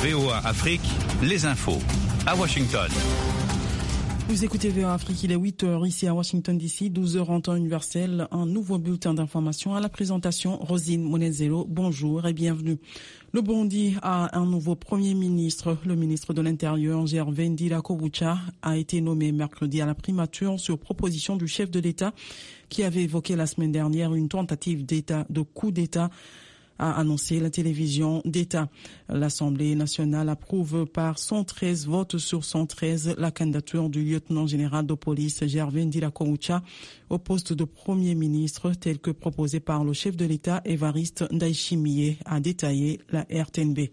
VOA Afrique, les infos. À Washington. Vous écoutez VOA Afrique, il est 8h ici à Washington DC, 12h en temps universel. Un nouveau bulletin d'information à la présentation. Rosine Monezelo, bonjour et bienvenue. Le Burundi a un nouveau Premier ministre. Le ministre de l'Intérieur, Gervais Ndirakobucha, a été nommé mercredi à la primature sur proposition du chef de l'État qui avait évoqué la semaine dernière une tentative de coup d'État, a annoncé la télévision d'État. L'Assemblée nationale approuve par 113 votes sur 113 la candidature du lieutenant-général de police Gervais Ndirakobucha au poste de Premier ministre tel que proposé par le chef de l'État Évariste Ndayishimiye, a détaillé la RTNB.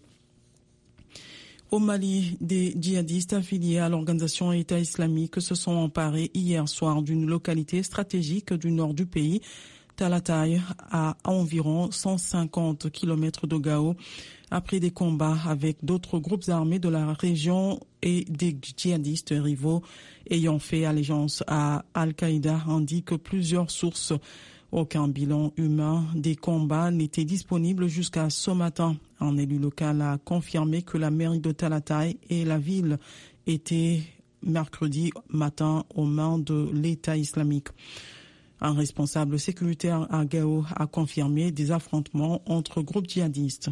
Au Mali, des djihadistes affiliés à l'organisation État islamique se sont emparés hier soir d'une localité stratégique du nord du pays, Talatay, à environ 150 km de Gao, après des combats avec d'autres groupes armés de la région et des djihadistes rivaux ayant fait allégeance à Al-Qaïda, indiquent plusieurs sources. Aucun bilan humain des combats n'était disponible jusqu'à ce matin. Un élu local a confirmé que la mairie de Talatay et la ville étaient mercredi matin aux mains de l'État islamique. Un responsable sécuritaire à Gao a confirmé des affrontements entre groupes djihadistes.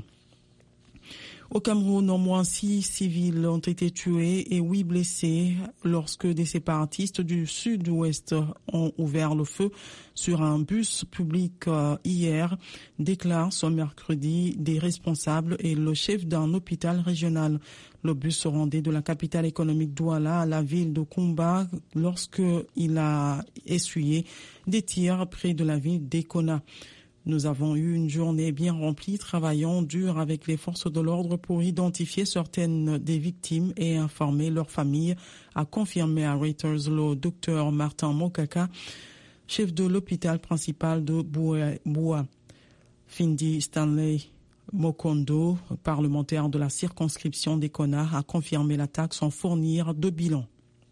Au Cameroun, au moins 6 civils ont été tués et 8 blessés lorsque des séparatistes du sud-ouest ont ouvert le feu sur un bus public hier, déclarent ce mercredi des responsables et le chef d'un hôpital régional. Le bus se rendait de la capitale économique Douala à la ville de Koumba lorsqu'il a essuyé des tirs près de la ville d'Ekona. Nous avons eu une journée bien remplie, travaillant dur avec les forces de l'ordre pour identifier certaines des victimes et informer leurs familles, a confirmé à Reuters le docteur Martin Mokaka, chef de l'hôpital principal de Boua. Findi Stanley Mokondo, parlementaire de la circonscription d'Ekona, a confirmé l'attaque sans fournir de bilan.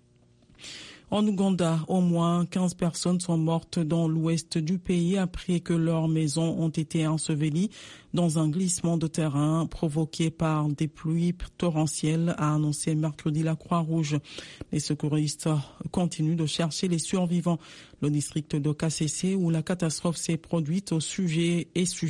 En Ouganda, au moins 15 personnes sont mortes dans l'ouest du pays après que leurs maisons ont été ensevelies dans un glissement de terrain provoqué par des pluies torrentielles, a annoncé mercredi la Croix-Rouge. Les secouristes continuent de chercher les survivants. Le district de Kasese, où la catastrophe s'est produite, sujet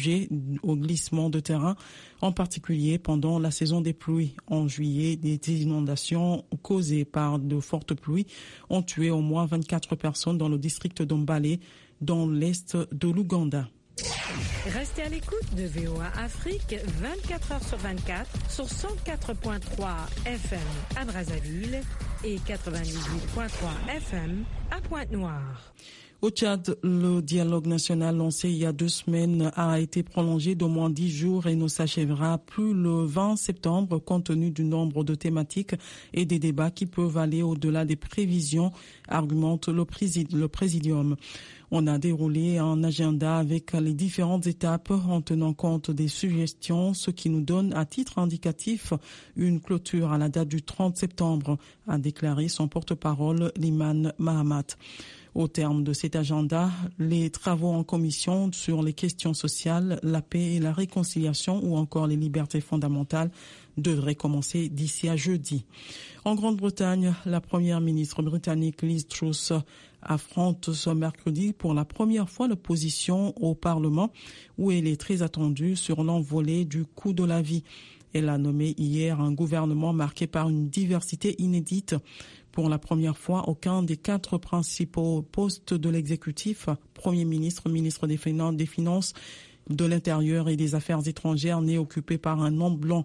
au glissement de terrain, en particulier pendant la saison des pluies. En juillet, des inondations causées par de fortes pluies ont tué au moins 24 personnes dans le district d'Ombale, dans l'est de l'Ouganda. Restez à l'écoute de VOA Afrique 24 heures sur 24 sur 104.3 FM à Brazzaville et 98.3 FM à Pointe-Noire. Au Tchad, le dialogue national lancé il y a 2 semaines a été prolongé d'au moins 10 jours et ne s'achèvera plus le 20 septembre compte tenu du nombre de thématiques et des débats qui peuvent aller au-delà des prévisions, argumente le Présidium. On a déroulé un agenda avec les différentes étapes en tenant compte des suggestions, ce qui nous donne à titre indicatif une clôture à la date du 30 septembre, a déclaré son porte-parole Liman Mahamat. Au terme de cet agenda, les travaux en commission sur les questions sociales, la paix et la réconciliation ou encore les libertés fondamentales devraient commencer d'ici à jeudi. En Grande-Bretagne, la première ministre britannique Liz Truss affronte ce mercredi pour la première fois l'opposition au Parlement, où elle est très attendue sur l'envolée du coût de la vie. Elle a nommé hier un gouvernement marqué par une diversité inédite. Pour la première fois, aucun des 4 principaux postes de l'exécutif, Premier ministre, ministre des Finances, de l'Intérieur et des Affaires étrangères, n'est occupé par un homme blanc.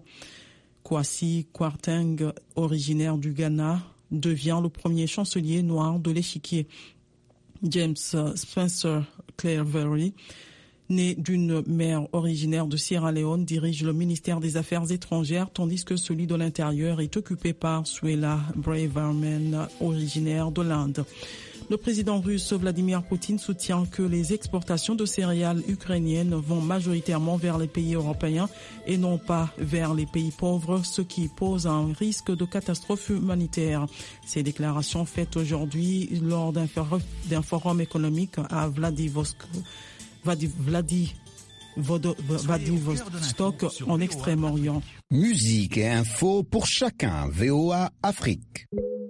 Kwasi Kwarteng, originaire du Ghana, devient le premier chancelier noir de l'échiquier. James Spencer Clairvery, né d'une mère originaire de Sierra Leone, dirige le ministère des Affaires étrangères, tandis que celui de l'Intérieur est occupé par Suella Braverman, originaire de l'Inde. Le président russe Vladimir Poutine soutient que les exportations de céréales ukrainiennes vont majoritairement vers les pays européens et non pas vers les pays pauvres, ce qui pose un risque de catastrophe humanitaire. Ces déclarations faites aujourd'hui lors d'un forum économique à Vladivostok Vladivostok en Extrême-Orient. Musique et info pour chacun. VOA Afrique.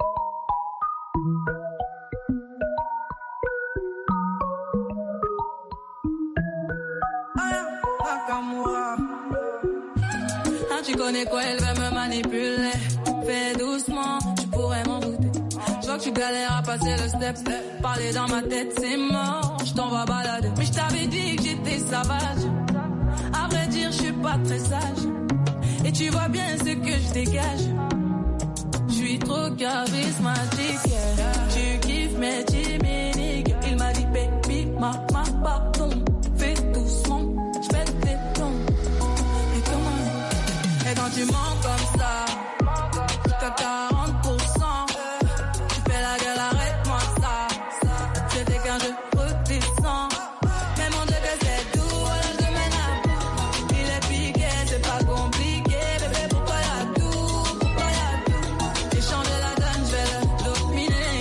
Tu connais quoi, elle veut me manipuler. Fais doucement, tu pourrais m'en douter. Je vois que tu galères à passer le step. Parler dans ma tête, c'est mort. Je t'envoie balader. Mais je t'avais dit que j'étais sauvage. À vrai dire, je suis pas très sage. Et tu vois bien ce que je dégage. Je suis trop charismatique. Tu kiffes mes chimiques. Il m'a dit, baby, pardon. Fais doucement, je fais des plombs. Et comment? Et quand tu mens comme ça, t'as 40%. Tu fais la gueule, arrête-moi ça. C'était qu'un jeu redescends. Mais mon Dieu que c'est doux, alors je mène à bout. Il est piqué, c'est pas compliqué. Bébé, pourquoi y'a tout? J'ai changé la donne, je vais le dominer.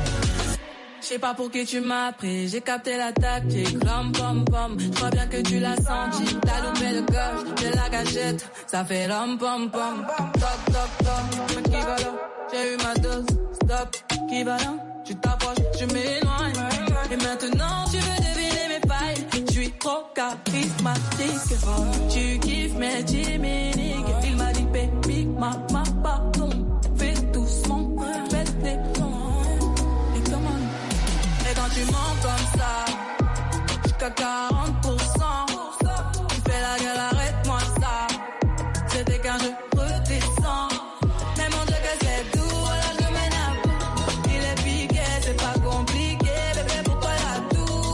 Je sais pas pour qui tu m'as pris, j'ai capté la tactique. Rom pom pom, je crois bien que tu l'as senti. T'as loupé le coche de la gâchette, ça fait rom pom pom. Toc toc toc, équivalent, j'ai eu ma dose. Stop, équivalent, tu t'approches, tu m'éloignes. Et maintenant tu veux deviner mes failles. Je suis trop charismatique. Tu kiffes mes chimiques. Il m'a dit baby, pardon. Fais doucement, fais des plans. Et comment? Et quand tu mens comme ça, jusqu'à 40%. Tu fais la gueule, arrête-moi ça. C'était qu'un jeu redescends. Mais mon Dieu que c'est doux, alors je mène à bout. Il est piqué, c'est pas compliqué. Bébé, pourquoi y'a tout?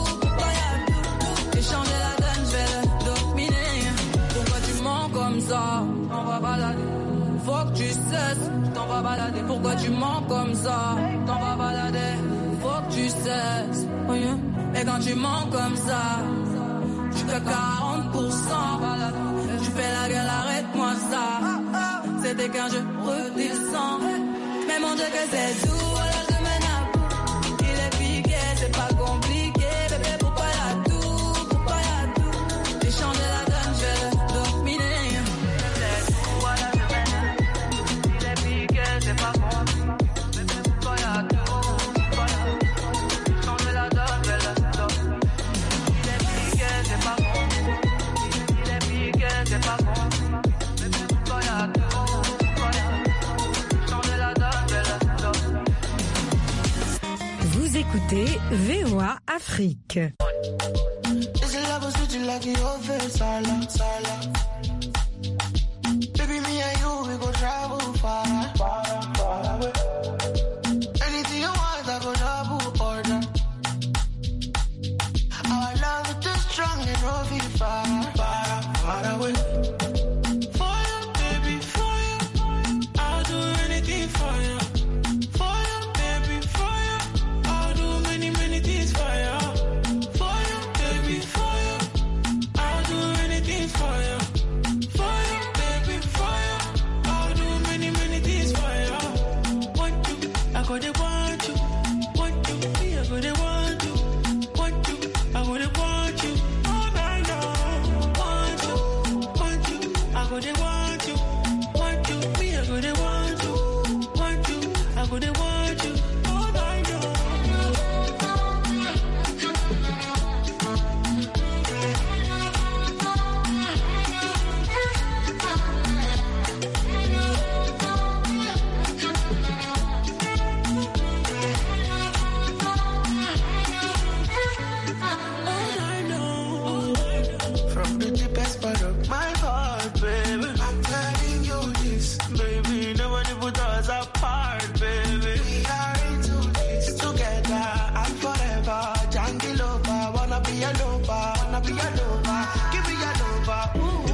J'ai changé la donne, je vais le dominer. Pourquoi tu mens comme ça? On va balader. Faut que tu cesses, je t'envoie balader. Pourquoi tu mens comme ça? T'en vas balader. Faut que tu cesses. Oh yeah. Et quand tu mens comme ça, jusqu'à 40%. Tu fais la gueule, arrête-moi ça. C'était qu'un jeu redescends. Mais mon Dieu que c'est doux, alors je mène à bout. Il est piqué, c'est pas compliqué. Bébé, pourquoi y'a tout? J'ai changé la donne, je vais le dominer. C'est doux, alors je mène à bout. Il est piqué, c'est pas compliqué. Bébé, pourquoi y'a tout? J'ai changé la donne, je vais le dominer. Il est piqué, c'est pas compliqué. Il est piqué, c'est pas compliqué. Bébé, pourquoi y'a tout? Vous écoutez VOA Afrique. Baby, me and you, we go travel far, far, far away. Anything you want, I go double order. Our love is too strong and no be far, far, far away. For you, baby, for you, I'll do anything for you. For you, baby, for you, I'll do many, many things for you. For you, baby, for you, I'll do anything for you. For you, baby, for you, I'll do many, many things for you. Want you, I go to want you. Want you, me, I go to want you. Want you, I go to want you. All night long. Want you, I go to want you. Want you, me, I go to want you. Want you, I go to want you. All night long. From the deepest part of my heart, baby, I'm telling you this, baby. Nobody put us apart, baby. We are into this together and forever. Jungle lover, wanna be a lover, wanna be a lover. Give me a lover. Ooh.